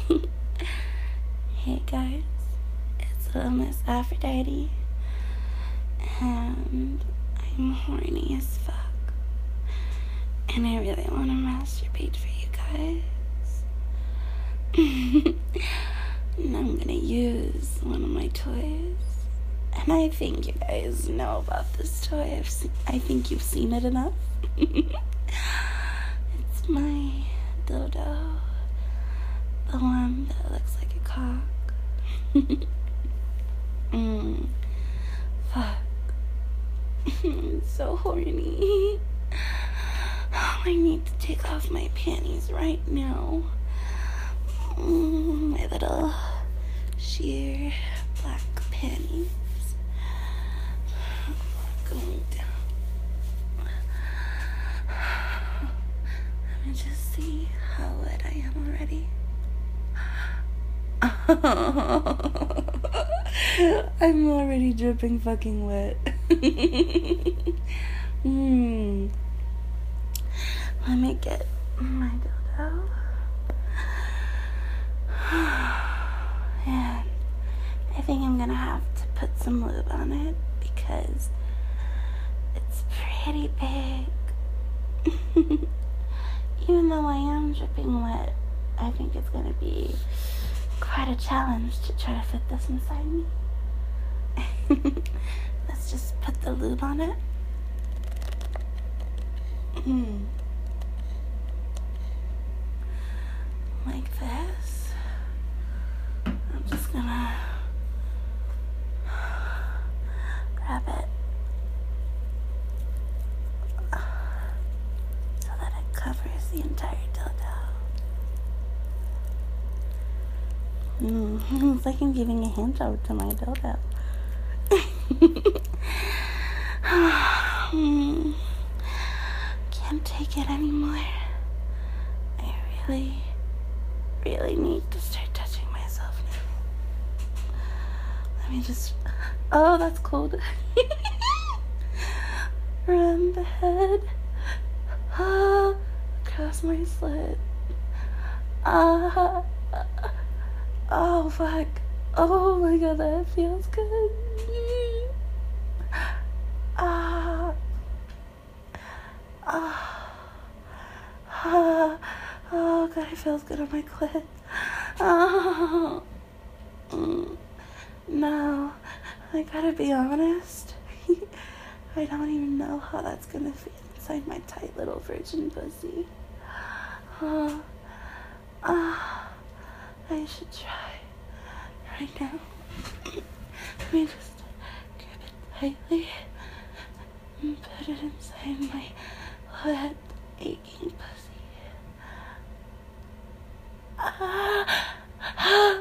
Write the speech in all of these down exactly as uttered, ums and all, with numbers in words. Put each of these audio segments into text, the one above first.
Hey guys, it's Little Miss Aphrodite, and I'm horny as fuck, and I really want to masturbate for you guys. And I'm gonna use one of my toys, and I think you guys know about this toy. I've se- I think you've seen it enough. It's my dildo, the one that looks like a cock. mm. Fuck. I'm so horny. Oh, I need to take off my panties right now. Mm, my little sheer black panties. Going down. Let me just see how wet I am already. I'm already dripping fucking wet. mm. Let me get my dildo. And I think I'm gonna have to put some lube on it because it's pretty big. Even though I am dripping wet, I think it's gonna be quite a challenge to try to fit this inside me. Let's just put the lube on it. Mm. Like this. I'm just gonna grab it so that it covers the entire dildo. Mm, it's like I'm giving a hand job to my dildo. mm, can't take it anymore. I really, really need to start touching myself now. Let me just... Oh, that's cold. Around the head. Ah, across my slit. Ah... Oh, fuck. Oh, my God, that feels good. Ah. Ah. Ah. Oh, God, it feels good on my clit. Oh. Mm. No, I gotta be honest. I don't even know how that's gonna fit inside my tight little virgin pussy. Oh. Ah. I should try right now. Let me just grab it tightly and put it inside my wet, aching pussy. Ah, ah,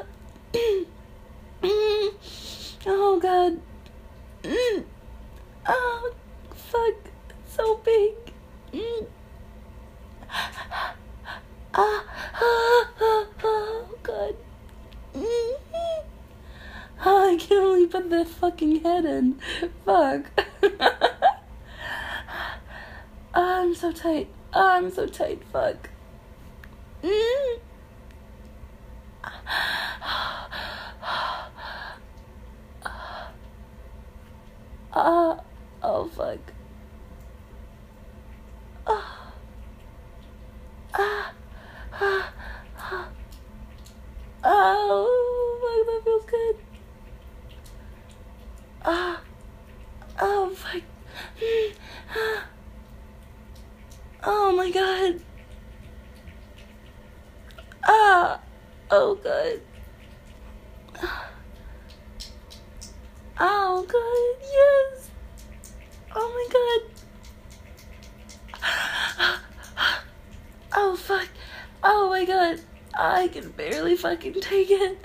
mm, oh God. Mm, oh, fuck. It's so big. Mm. Ah, ah, ah, oh, God. Mm-hmm. Oh, I can only put the fucking head in. Fuck. Oh, I'm so tight. Oh, I'm so tight. Fuck. Mm. Oh, oh, fuck. Oh. Ah. Ah. Ah. Oh, fuck, that feels good. Ah. Oh, fuck. Ah. Oh, my God. Ah. Oh, God. Oh, God. Yes. Oh, my God. Oh, fuck. Oh, my God. I can barely fucking take it.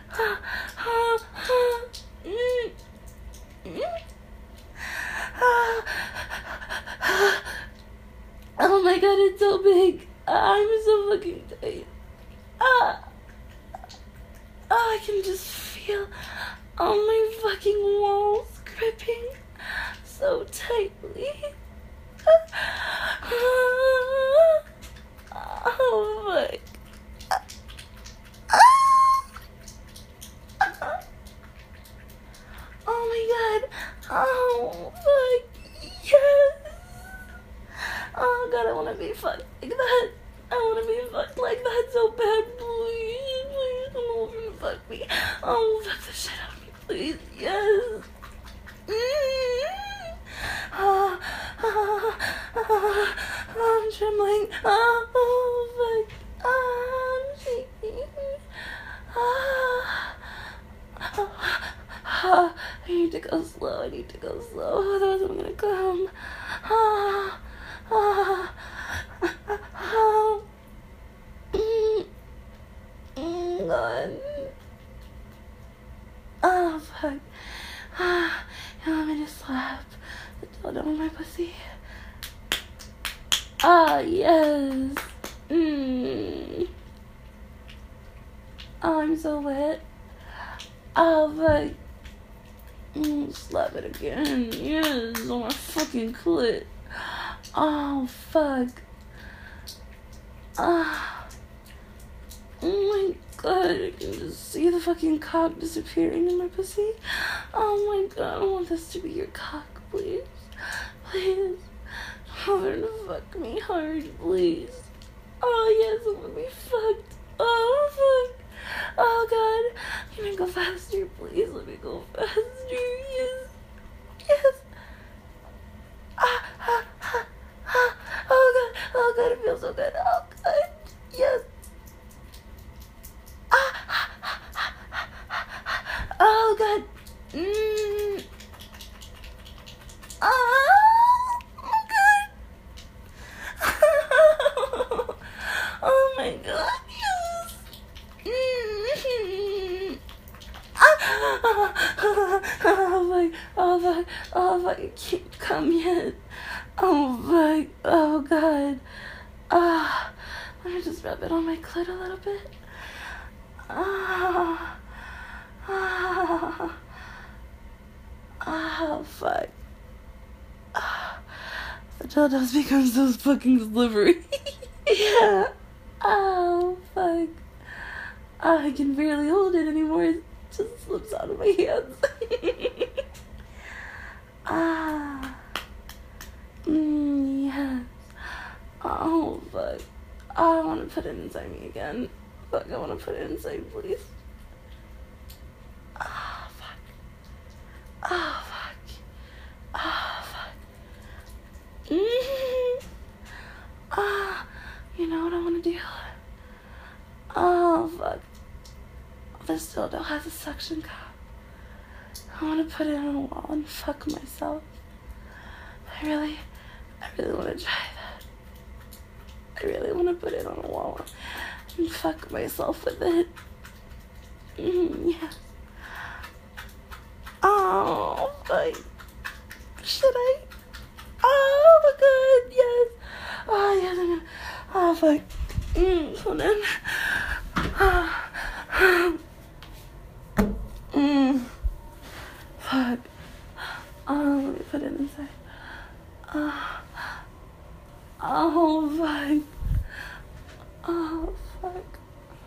Oh my God, it's so big. I'm so fucking tight. Ah. Oh, I can just feel all my fucking walls gripping so tightly. Oh, fuck. Ah. be fucked like that. I wanna be fucked like that so bad. Please, please come over and fuck me. Oh, fuck the shit out of me, please. Yes. Mm. Ah, ah, ah, I'm trembling. Ah, oh, fuck. Ah, I'm shaking. Ah, ah, ah, I need to go slow. I need to go slow. Otherwise, I'm gonna come. Ah, ah, ah, ah. Mm, mm, God. Oh, fuck. Ah, you want me to slap the dildo on my pussy? Ah, yes. Mmm. Oh, I'm so wet. Oh, fuck. Mm, slap it again. Yes, on my fucking clit. Oh, fuck. Ah. Oh my god, I can just see the fucking cock disappearing in my pussy. Oh my god, I want this to be your cock, please. Please. Tell her to fuck me hard, please. Oh yes, I want to be fucked. Oh fuck. Oh god. Can I go faster, please? Let me go faster. Yes. Yes. Ah, ah, ah, ah. Oh god. Oh god, it feels so good. Oh god. Yes. Oh god. Mm. Oh, oh god. Oh my god. Yes. Mm. Ah. Oh fuck. Oh fuck. Oh fuck. I can't come yet. Oh fuck. Oh god. Ah. Let me just rub it on my clit a little bit. Ah. Ah, oh, fuck. Ah, the dildos become so fucking slippery. Oh, fuck. Oh, I can barely hold it anymore. It just slips out of my hands. Ah. Mm, yes. Oh, fuck. Oh, I want to put it inside me again. Fuck, I want to put it inside, please. Oh, fuck. Oh, fuck. Oh, fuck. Mm-hmm. Ah, you know what I want to do? Oh, fuck. This dildo has a suction cup. I want to put it on a wall and fuck myself. I really, I really want to try that. I really want to put it on a wall and fuck myself with it. Mm, yeah. Oh, fuck. Should I? Oh, my God, yes. Oh, yes, I'm gonna. Oh, fuck. Mm, hold on. Mm. Fuck. Oh, let me put it inside. Oh, oh fuck. Oh, fuck.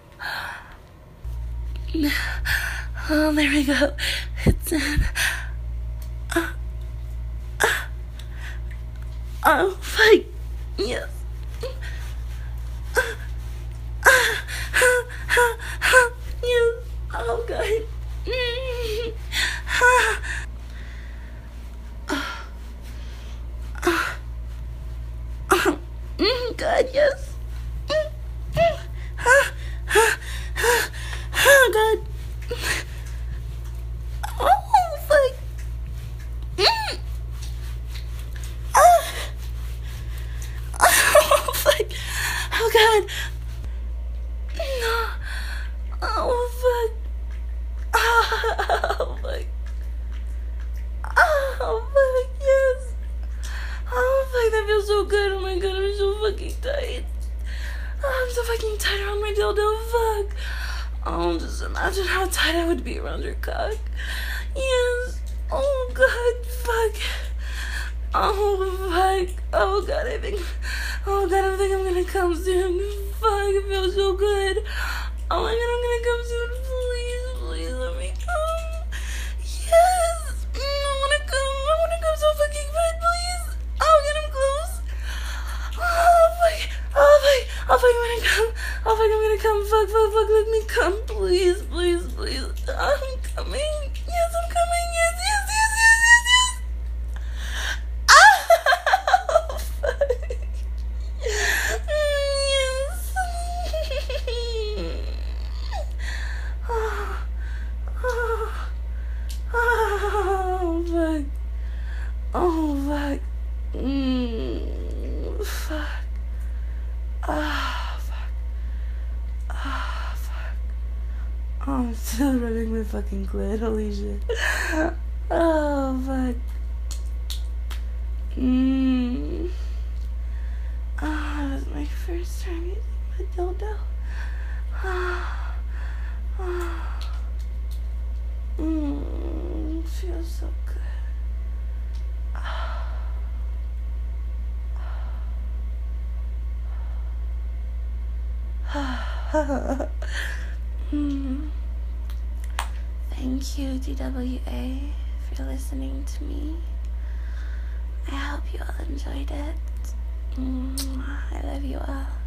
Oh, there we go. It's in. Uh, uh, oh, fuck. Yes. Uh, uh, uh, uh, uh, yes. Oh, God. Mm. Uh, uh, uh, mm, God, yes. Mm, mm, uh, uh, uh, oh, God. Oh, fuck. Mm. Uh, oh, fuck. Oh, God. No. Oh, fuck. Oh, fuck. Oh, fuck, yes. Oh, fuck, that feels so good. Oh, my God, I'm so fucking tight. Oh, I'm so fucking tight around my dildo. Fuck. Oh, just imagine how tight I would be around your cock. Yes. Oh, God, fuck. Oh, fuck. Oh, God, I think... Oh, God, I think I'm gonna come soon. Fuck, it feels so good. Oh, my God, I'm gonna come soon. Please, please let me come. Yes. Mm, I wanna come. I wanna come so fucking bad, please. Oh, get him close. Oh, fuck. come, fuck, fuck, fuck, let me come, please, please, please. I'm coming. Yes, I'm coming. Yes, yes, yes, yes, yes, yes. Ah, fuck. Yes. Oh, oh, oh, fuck. Oh, fuck. Mm, fuck. Ah, fuck. Ah, fuck. Oh, I'm still rubbing my fucking clit. Holy shit. Oh, fuck. Mmm. Oh, that was my first time using my dildo. Ah. Ah. Mmm. Feels so good. mm. Thank you, D W A, for listening to me. I hope you all enjoyed it. Mm. I love you all.